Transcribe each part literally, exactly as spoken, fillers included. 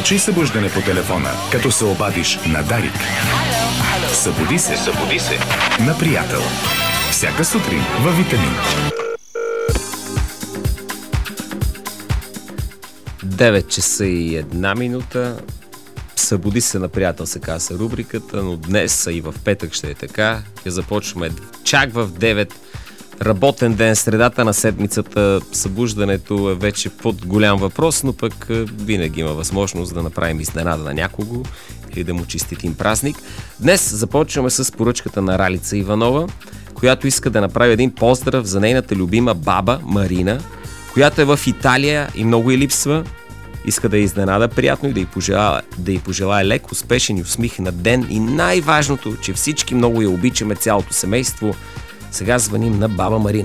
Поръчай събуждане по телефона, като се обадиш на Дарик. Събуди се, събуди се на приятел. Всяка сутрин във Витамин. девет часа и една минута. Събуди се на приятел, се казва рубриката, но днес, а и в петък ще е така. Я започваме чак в девет. Работен ден, средата на седмицата. Събуждането е вече под голям въпрос, но пък винаги има възможност да направим изненада на някого или да му честитим празник. Днес започваме с поръчката на Ралица Иванова, която иска да направи един поздрав за нейната любима баба Марина, която е в Италия и много й липсва. Иска да я изненада приятно и да й пожелая, да й пожелая лек, успешен и усмихнат ден. И най-важното, че всички много я обичаме, цялото семейство. Сега звъним на баба Марина.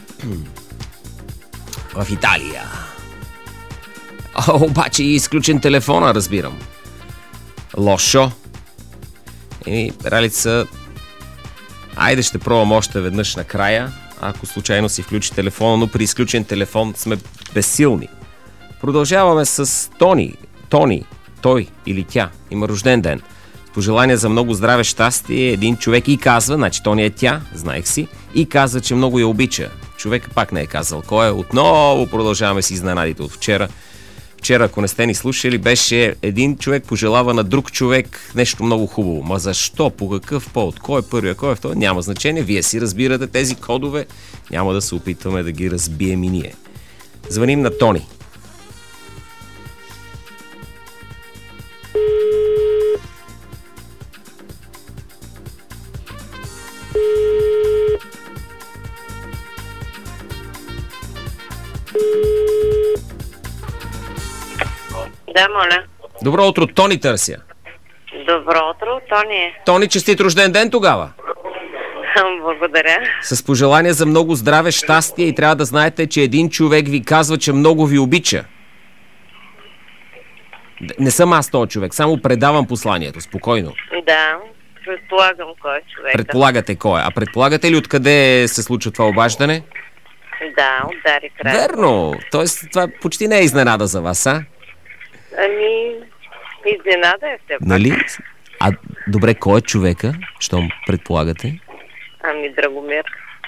В Италия. А, обаче и изключен телефона, разбирам. Лошо. Еми, Ралица, айде ще пробвам още веднъж накрая, ако случайно си включи телефона, но при изключен телефон сме безсилни. Продължаваме с Тони. Тони, той или тя има рожден ден. Пожелания за много здраве, щастие. Един човек и казва, значи Тони е тя, знаех си, и казва, че много я обича. Човека пак не е казал кой е. Отново продължаваме с изненадите от вчера. Вчера, ако не сте ни слушали, беше един човек пожелава на друг човек нещо много хубаво. Ма защо? По какъв повод? Кой е първия? Кой е втори? Няма значение. Вие си разбирате тези кодове. Няма да се опитваме да ги разбием и ние. Звъним на Тони. Да, моля. Добро утро, Тони търся. Добро утро, Тони. Тони, честит рожден ден тогава. Благодаря. С пожелание за много здраве, щастие и трябва да знаете, че един човек ви казва, че много ви обича. Не съм аз този човек, само предавам посланието, спокойно. Да, предполагам кой е човек. Предполагате кой е. А предполагате ли откъде се случва това обаждане? Да, от Дарик Радио. Верно. Тоест, това почти не е изненада за вас, а? Ами, изненада е все пак. Нали? А добре, кой е човека, щом предполагате? Ами, Драгомир.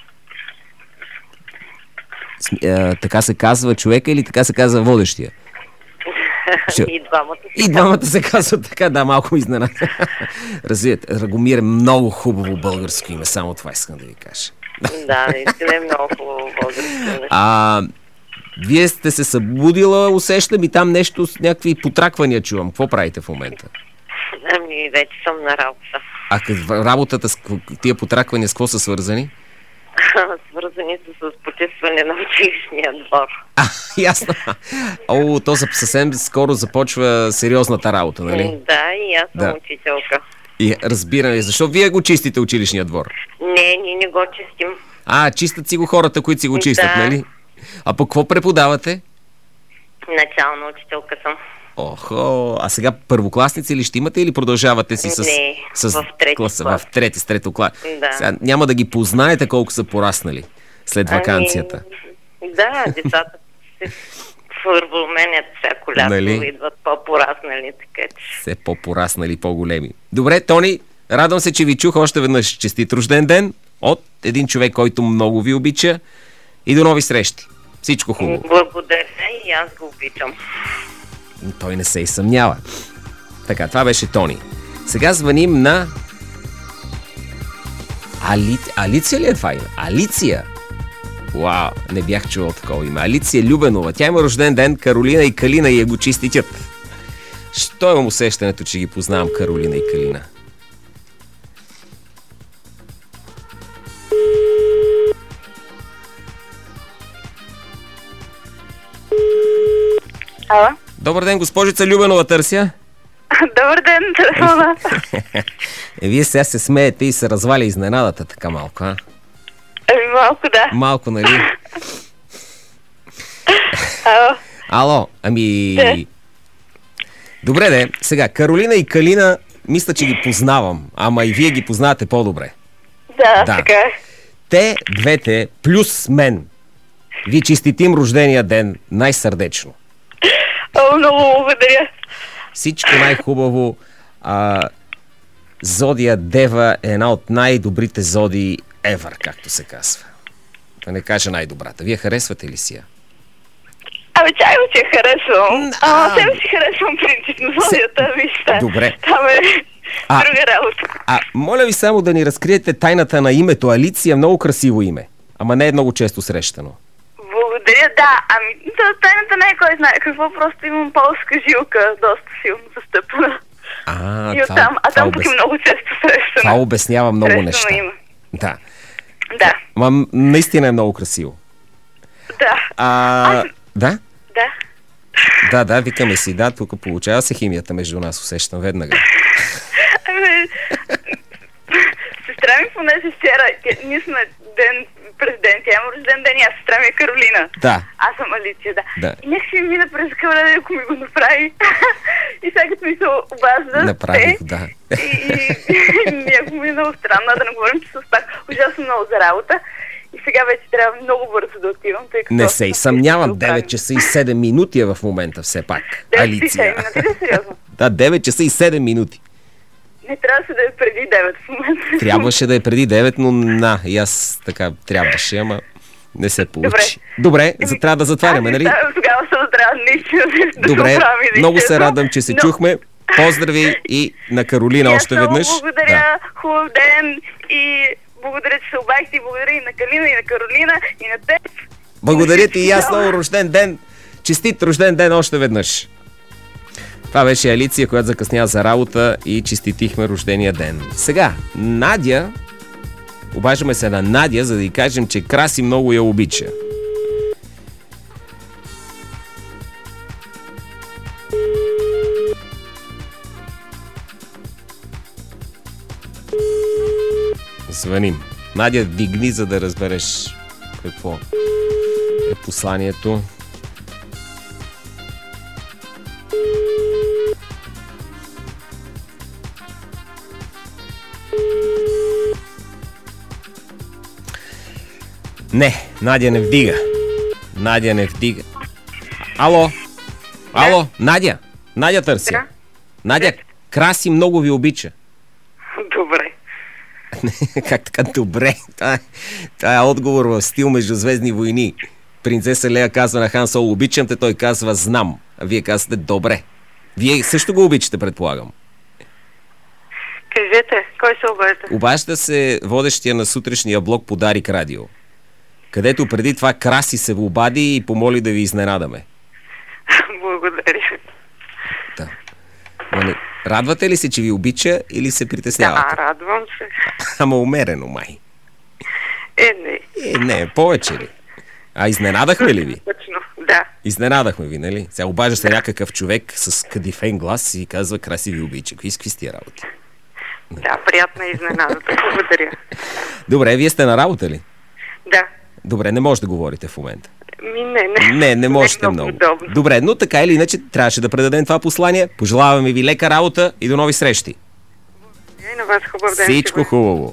С, а, така се казва човека или така се казва водещия? Ще... И двамата се И двамата се казват така, да, малко изненада. Разбирате, Драгомир е много хубаво българско име, само това искам да ви кажа. Да, наистина е много хубаво българско име. А, вие сте се събудила, усещам и там нещо с някакви потраквания чувам. Какво правите в момента? Ами, вече съм на работа. А къв, работата, с тия потраквания с какво са свързани? Свързани са с почистване на училищния двор. А, ясно. О, то съвсем скоро започва сериозната работа, нали? Да, и аз съм Да. учителка. И разбираме, защо вие го чистите училищния двор? Не, ние не го чистим. А, чистят си го хората, които си го чистят, Да. нали? А по какво преподавате? Начална учителка съм. Охо, а сега първокласници ли ще имате или продължавате си с... Не, с в трети класа, клас. в трети, с трето клас? Да. Сега няма да ги познаете колко са пораснали след ваканцията. Ами, да, децата се фървоменят всяко лято, Нали? идват по-пораснали, така че. Все по-пораснали, по-големи. Добре, Тони, радвам се, че ви чух още веднъж. Честит рожден ден от един човек, който много ви обича и до нови срещи. Всичко хубаво. Благодаря и аз го обичам. Той не се и съмнява. Така, това беше Тони. Сега звъним на... Али... Алиция ли е това име? Алиция! Вау, не бях чувал такова име. Алиция Любенова. Тя има рожден ден. Каролина и Калина и я го чиститят. Що имам усещането, че ги познавам Каролина и Калина? Ало? Добър ден, госпожица Любенова, търся. Добър ден, телефона. Е, вие сега се смеете и се разваля изненадата така малко, а? Ами малко, да. Малко, нали? Ало? Ало, ами... Да. Добре, де. Сега, Каролина и Калина, мисля, че ги познавам, ама и вие ги познавате по-добре. Да, Да. така е. Те, двете, плюс мен, ви честитим рождения ден най-сърдечно. О, много благодаря. Всичко най-хубаво. А, зодия Дева е една от най-добрите зодии ever, както се казва. Да не кажа най-добрата. Вие харесвате ли си я? Абе, чай го, че я харесвам. А, Ама себе си харесвам принципно зодията, вижте. Добре. Там е А, друга работа. А, моля ви само да ни разкриете тайната на името. Алиция е много красиво име, ама не е много често срещано. Благодаря, да. Ами, та- тайната не е кой знае какво, просто имам полска жилка, доста силно застъпена. А, И оттам, а там пък обяс... е много често срещана. това обяснява много Срещано неща. има. Да. Да, Ма м- наистина е много красиво. да, А, Аз- да? да. Да, да, викаме си, да, тук получава се химията между нас, усещам веднага. Ами, сестра ми понесе вчера, тя- ние сме ден през ден, тя има рожден ден и аз, сестра ми е Каролина. Да. Аз съм Алиция, да. Да. И нека си мина през къвреда, ако ми го направи. И сега като ми се обажда, Направих, да. И, и, и ако ми е много странно, да не говорим, че съм пак ужасно много за работа. И сега вече трябва много бързо да отивам, тъй като... Не се и съмнявам, девет часа и седем минути е в момента все пак. девет и Алиция. седем минути, да, сериозно. Да, девет часа и седем минути. Не трябваше да е преди девет в момента. Трябваше да е преди девет, но на, и аз така трябваше, ама не се получи. Добре. Добре, за, трябва да затваряме, Аз нали? оставям тогава се да трябва наистина да Добре, го правим. много се наистина. радвам, че се Но- чухме. Поздрави и на Каролина И аз още много веднъж. благодаря, Да. хубав ден и благодаря, че се обадихте и благодаря и на Калина, и на Каролина, и на теб. Благодаря ти и аз, много рожден ден. Честит рожден ден още веднъж. Това беше Алиция, която закъсня за работа и честитихме рождения ден. Сега, Надя, обаждаме се на Надя, за да й кажем, че Краси много я обича. Звъним. Надя, дигни, за да разбереш какво е посланието. Не, Надя не вдига. Надя не вдига. Ало? Ало? Надя? Надя търся. Да. Надя, Краси много ви обича. Добре. Как така добре? Това е, това е отговор в стил Междузвездни войни. Принцеса Лея казва на Хан Соло: обичам те, той казва: знам. А вие казвате: добре. Вие също го обичате, предполагам. Кажете, кой се обажда? Обажда се водещия на сутрешния блок по Дарик Радио, където преди това Краси се обади и помоли да ви изненадаме. Благодаря. Да. Но не, радвате ли се, че ви обича, или се притеснявате? Да, радвам се. Ама умерено, май. Е, не. Е, не, повече ли? А изненадахме ли ви? Точно, да. Изненадахме ви, нали? Сега обажда се някакъв човек с кадифен глас и казва: Краси ви обича. Какви с тия работи? Да, приятна изненадата. Благодаря. Добре, вие сте на работа ли? Да. Добре, не може да говорите в момента. Ми, не, не. Не, не можете Не е много. удобно. Добре, но така или иначе трябваше да предадем това послание. Пожелаваме ви лека работа и до нови срещи. И на вас хубав ден. Всичко хубаво.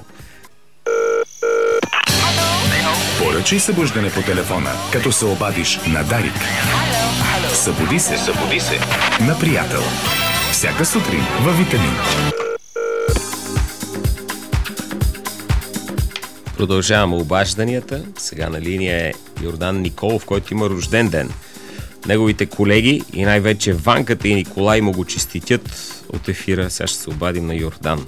Поръчай събуждане по телефона, като се обадиш на Дарик. Събуди се, събуди се на приятел. Всяка сутрин във Витамин. Продължаваме обажданията. Сега на линия е Йордан Николов, който има рожден ден. Неговите колеги и най-вече Ванката и Николай му го честитят от ефира. Сега ще се обадим на Йордан.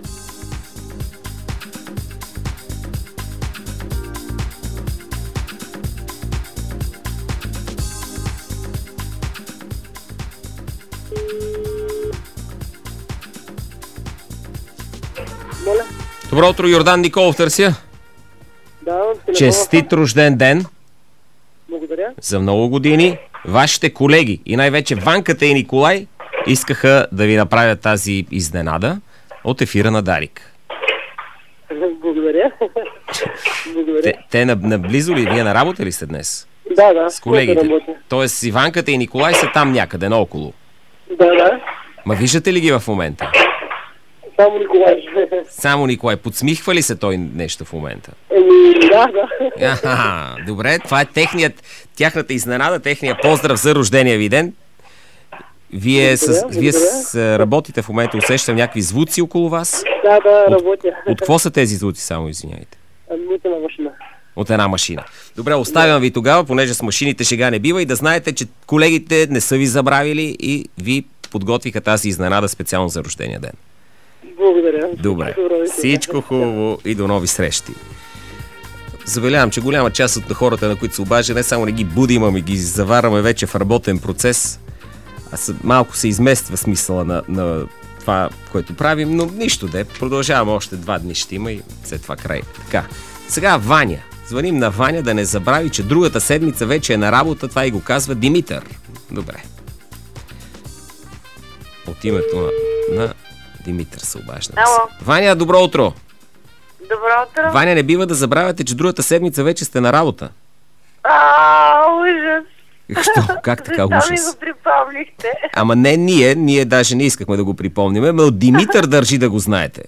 Моля? Добро утро, Йордан Николов търся. Да, в телефона. Честит рожден ден Благодаря. за много години. Вашите колеги и най-вече Ванката и Николай искаха да ви направят тази изненада от ефира на Дарик. Благодаря. Благодаря. Те, те на- наблизо ли? Вие на работа ли сте днес? Да, да. С колегите. работя. Тоест Иванката и Николай са там някъде, наоколо. Да, да. Ма виждате ли ги в момента? Само Николай. Само Николай. Подсмихва ли се той нещо в момента? Еми, да, да. Аха, добре, това е техният, тяхната изненада, техният поздрав за рождения ви ден. Вие, с, Благодаря, вие благодаря. с, работите в момента, усещам някакви звуци около вас. Да, да, работя. От какво са тези звуци, само извиняйте? От една машина. От една машина. Добре, оставям ви тогава, понеже с машините шега не бива, и да знаете, че колегите не са ви забравили и ви подготвиха тази изненада специално за рождения ден. Благодаря. Добре, Добро вечер. всичко хубаво и до нови срещи. Забелявам, че голяма част от хората, на които се обажда, не само не ги будим, ами ги завараме вече в работен процес, а са, малко се измества смисъла на, на това, което правим, но нищо де. Продължаваме, още два дни ще има и след това край. Така, сега Ваня. Звъним на Ваня, да не забрави, че другата седмица вече е на работа. Това и го казва Димитър. Добре. От името на, на Димитър се обаждам. Ало. Ваня, добро утро! Добро утро. Ваня, не бива да забравяте, че другата седмица вече сте на работа. А, ужас. Що? Как така Защо ми ужас? го припомнихте? Ама не ние, ние даже не искахме да го припомним, но Димитър държи да го знаете.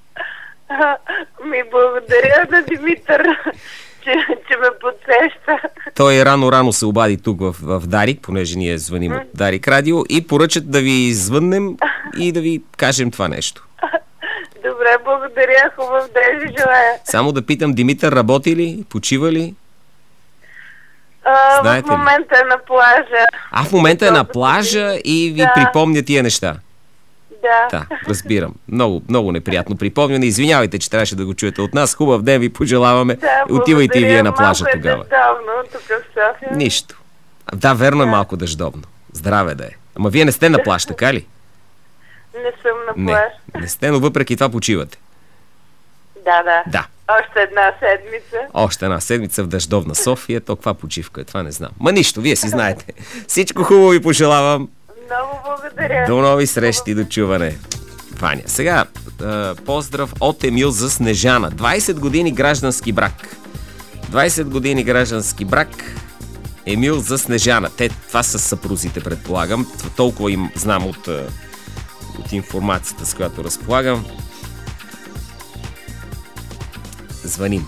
Ми благодаря на Димитър, че, че ме подсеща. Той рано-рано се обади тук в, в Дарик, понеже ние звъним от Дарик Радио, и поръчат да ви звъннем и да ви кажем това нещо. Добре, благодаря. Хубав ден ви желая. Само да питам, Димитър работи ли? Почива ли? А, Знаете в ли? момента е на плажа. А, в момента е на плажа и ви Да. припомня тия неща. Да. Да, разбирам. Много, много неприятно припомняне. Извинявайте, че трябваше да го чуете от нас. Хубав ден ви пожелаваме. Да, Отивайте и благодаря. вие на плажа Малко тогава. е дъждовно тук в София. Нищо. А, да, верно е малко дъждовно. Здраве да е. Ама вие не сте на плаж, така ли? Не съм на Не, плаж. не сте, но въпреки това почивате. Да, да. Да. Още една седмица. Още една седмица в дъждовна София. То каква почивка е, това не знам. Ма нищо, вие си знаете. Всичко хубаво ви пожелавам. Много благодаря. До нови срещи, до чуване. Ваня. Сега, е, поздрав от Емил за Снежана. двайсет години граждански брак. двайсет години граждански брак. Емил за Снежана. Те, това са съпрузите, предполагам. Толкова им знам от, е, от информацията, с която разполагам. Звъним.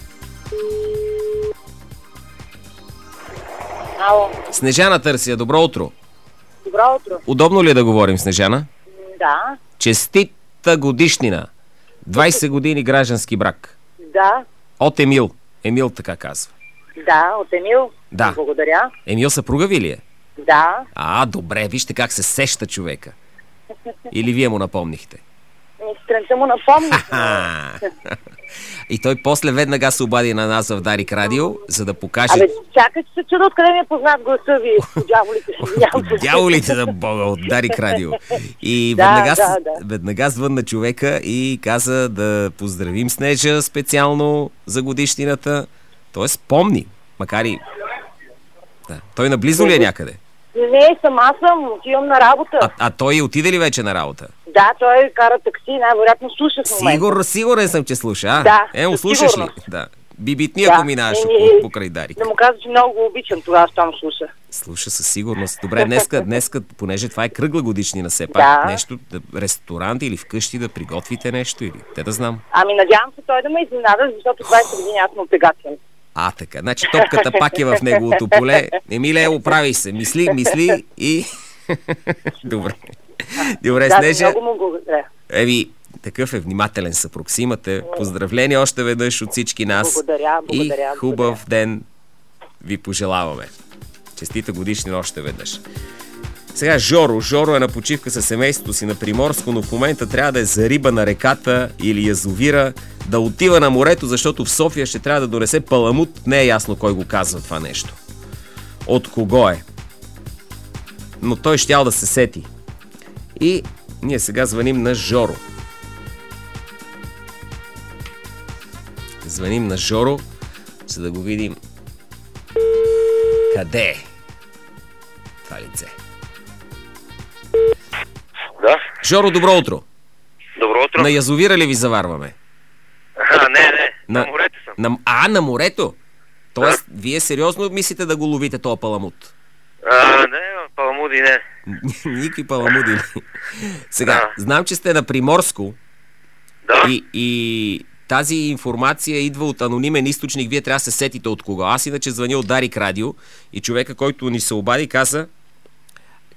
Ало, Снежана търся. Добро утро. добро утро. Удобно ли е да говорим, Снежана? Да, Честита годишнина. двайсет години граждански брак. да, От Емил. Емил така казва. да, от Емил. Да. Благодаря. Емил съпруга ви ли е? Да, А, добре, вижте как се сеща човека. Или вие му напомнихте? сутринта му напомних. А, и той после веднага се обади на нас в Дарик Радио, за да покаже Абе, чакай, че се чуда откъде ми е познат гласа ви. По дяволите си. Извинявам се. дяволите за Бога от Дарик Радио. И Да, веднага, да, с- да. веднага звънна човека и каза да поздравим Снежа специално за годишнината. Тоест помни, макар и... Да. Той наблизо ли е някъде? Не, сама съм, отивам на работа. А, а той отиде ли вече на работа? Да, той кара такси, най-вероятно слуша в момента. Сигур, сигурен съм, че слуша. А? Да, Е, му със слушаш ли? сигурност. Да. Бибитни, Да. ако минаваш Еми, около покрай Дарик. Да му каза, че много го обичам тогава, щом слуша. Слуша със сигурност. Добре, днеска, днеска, понеже това е кръгла годишнина, все пак Да. нещо, да, ресторант или вкъщи да приготвите нещо или те да знам. Ами надявам се той да ме изненада, защото двайсет години аз му отегатвам. А, така. Значи топката пак е в неговото поле. Емиле, оправи се. Мисли, мисли и... Добре. Добре, Да, Снежа. много му благодаря. Еви, такъв е внимателен съпруг си имате. Поздравления още веднъж от всички нас. Благодаря, благодаря, И хубав благодаря. ден ви пожелаваме. Честита годишнина още веднъж. Сега Жоро. Жоро е на почивка със семейството си на Приморско, но в момента трябва да е за риба на реката или язовира, да отива на морето, защото в София ще трябва да донесе паламут. Не е ясно кой го казва това нещо. От кого е. Но той щял да се сети. И ние сега звъним на Жоро. Звъним на Жоро, за да го видим къде е това лице. Да, Жоро, добро утро. добро утро. На язовира ли ви заварваме? А, не, не, на, На- морето съм. На... А, на морето? Тоест, вие сериозно мислите да го ловите този паламут? А, не, паламуди, не. Никакви паламуди. Сега, Да. знам, че сте на Приморско Да, и, и тази информация идва от анонимен източник. Вие трябва да се сетите от кого. Аз иначе звъня от Дарик Радио и човека, който ни се обади, каза,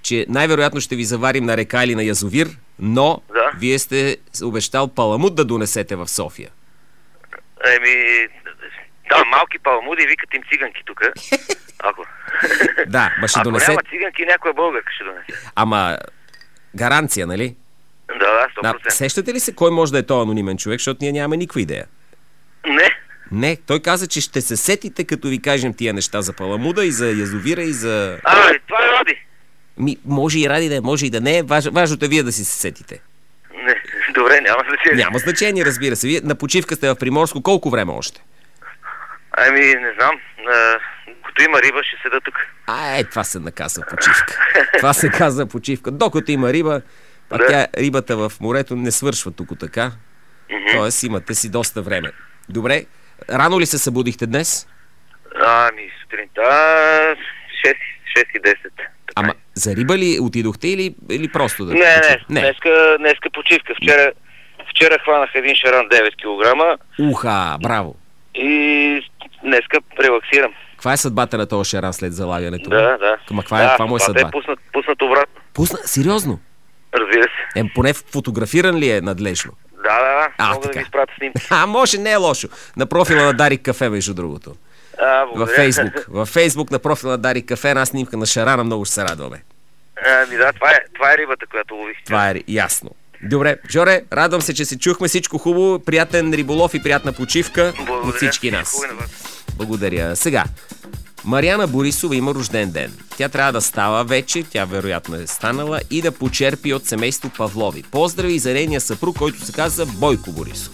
че най-вероятно ще ви заварим на река или на язовир, но Да. вие сте обещал паламут да донесете в София. Еми, да, малки паламуди, викат им циганки тук. Ако... Да, ма ще Ако донесе... няма циганки, някоя българка ще донесе. Ама гаранция, нали? Да, да, сто Да, процента. сещате ли се кой може да е този анонимен човек, защото ние нямаме никаква идея. Не. Не, той каза, че ще се сетите, като ви кажем тия неща за паламуда и за язовира и за... А, това е Ради. Ми, може и ради да е, може и да не е. Важ, важното е вие да си се сетите. Не, добре, няма значение. Няма значение, разбира се. Вие на почивка сте в Приморско. Колко време още? Ами, не знам. А, като има риба, ще седа тук. А, е, това се наказва почивка. Това се казва почивка. Докато има риба, а Да. тя, рибата в морето не свършва тук така. Мгм. Тоест имате си доста време. Добре, рано ли се събудихте днес? Ами, сутринта шест и десет. Така. Ама за риба ли отидохте или, или просто да... Не, не, почив- не. Днеска, днеска почивка. Вчера, вчера хванах един шаран девет килограма Уха, браво. и днеска релаксирам. Каква е съдбата на този шаран след залавянето? Да, да. Ама каква е, да, каква му е това съдба? е пуснат, пуснат обратно. Пусна, сериозно? Разбира се. Е, поне фотографиран ли е надлежно? Да, да, да. А, Мога да така. ви изпратя снимки. А, може, не е лошо. На профила на Дарик Кафе, между другото. А, Във благодаря. Фейсбук. Във Фейсбук на профила на Дарик Кафе една снимка на шарана, много ще се радваме. Ами да, това е, това е рибата, която лових. Това е ясно. Добре, Жоре, радвам се, че се чухме. Всичко хубаво, приятен риболов и приятна почивка Благодаря. от всички нас. Хубаво на вас. Благодаря. Сега, Мариана Борисова има рожден ден. Тя трябва да става вече, тя вероятно е станала, и да почерпи от семейство Павлови. Поздрави за нейния съпруг, който се казва Бойко Борисов.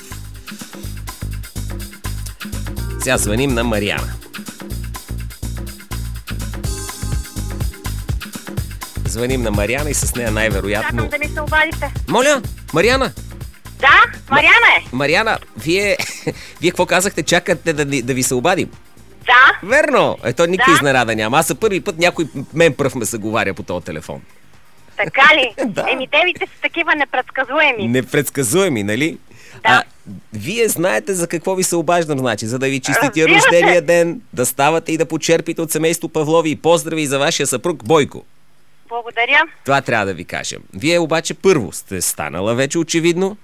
Сега звъним на Мариана. Звъним на Мариана и с нея най-вероятно... Чакам да ми се обадите. Моля, Мариана! Да, Мариана е. Мариана, вие... вие какво казахте? Чакате да, ни- да ви се обадим? Да, Верно! Ето никаква Да. изненада няма. Аз за първи път някой мен пръв ме заговаря по този телефон. така ли? Да. Еми, девите са такива непредсказуеми. Непредсказуеми, нали? А, вие знаете за какво ви се обаждам, значи, за да ви честити Разбира се. рождения ден, да ставате и да почерпите от семейство Павлови и поздрави за вашия съпруг Бойко. Благодаря. Това трябва да ви кажем. Вие обаче първо сте станала вече очевидно.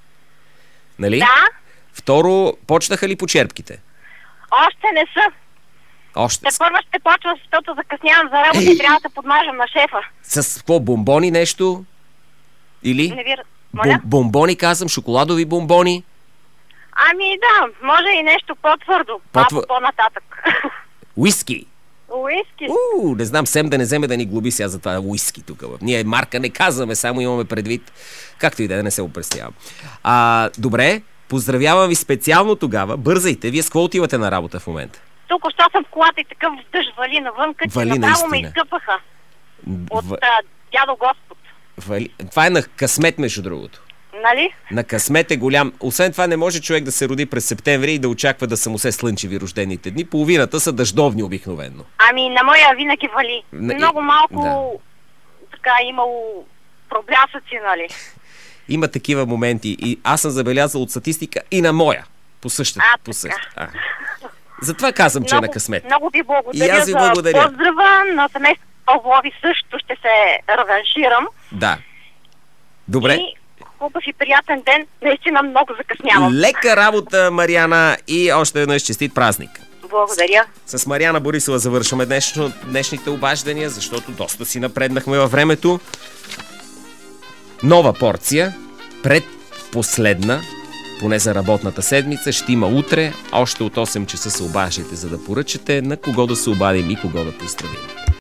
Нали? Да, Второ, почнаха ли почерпките? още не са. Още. Те първо ще почва, защото закъснявам за работа и трябва да подмажам на шефа. С какво? Бомбони нещо? Или? Не ви... раз- Бом, Моля? бомбони, казвам, шоколадови бомбони. Ами да, може и нещо по-твърдо. По-твър- Малко по-нататък. Уиски. Уиски. Уу, не знам, Сем да не вземе да ни глоби сега за това уиски тук. Ние марка не казваме, само имаме предвид. Както и да е, да не се опрестявам. А, добре, поздравявам ви специално тогава. Бързайте, вие с какво отивате на работа в момента? Тук още съм в колата и такъв дъжд вали навънка, че Вали направо ме наистина. изкъпаха от В... а, дядо Господ. Вали... Това е на късмет, между другото. Нали? На късмет е голям. Освен това не може човек да се роди през септември и да очаква да са му се слънчеви рождените дни. Половината са дъждовни обикновено. Ами на моя винаги вали. Не, Много малко да. така имало проблясъци, нали? Има такива моменти и аз съм забелязал от статистика и на моя. По същата. А, по така. същата. А. Затова казвам, че е на Много, късмет. много ви благодаря И аз ви за благодаря. поздрава. На семейство Павлови също ще се реванширам. Да. Добре. И хубав и приятен ден. Наистина много закъснявам. Лека работа, Мариана, и още веднъж честит празник. Благодаря. С Мариана Борисова завършваме днешно, днешните обаждания, защото доста си напреднахме във времето. Нова порция, предпоследна, поне за работната седмица, ще има утре. Още от осем часа се обаждайте, за да поръчате на кого да се обадим и кого да поздравим.